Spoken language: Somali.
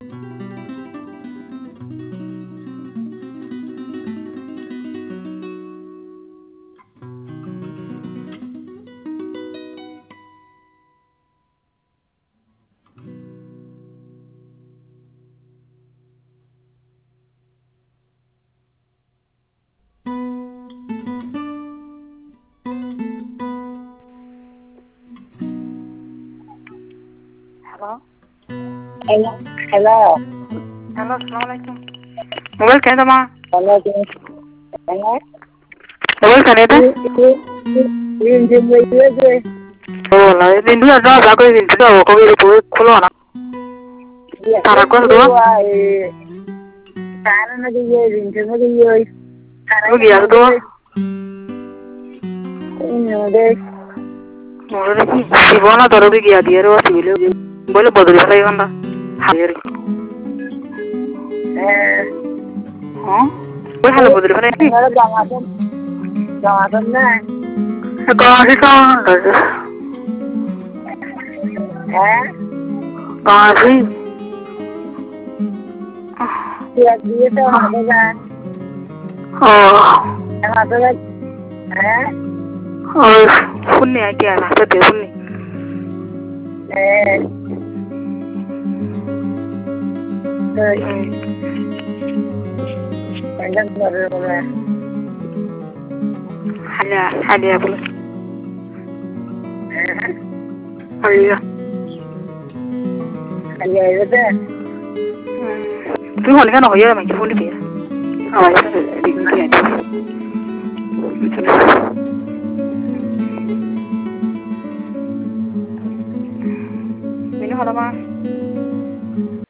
Hello. Hello. Hello, assalamualaikum. Mobile kaya tama? Hello. Hello. Mobile kaya ito? Yung may Oh, lah. Ini dua dah aku ini dua aku ini pun kulo na. Tara ko dua? Tara na diyo, rinjo mo diyo. Rugi ya dua? Ini deh. Mula ni si bona taruh rugi ya dia ro si boleh bodol saya kan dah. Hadir. Oh? Boleh halu bodol saya ni? Kalau jangan na. Kau sih. Kau sih? Dia tu ada kan? Oh. Yang ada kan? Oh, hunni aja lah, tadi hunni. Panjang baru. Hanya boleh. Hanya. Hanya itu. Tu hunni kan orang macam hunni dia. Awak itu dia tu. Ini halaman.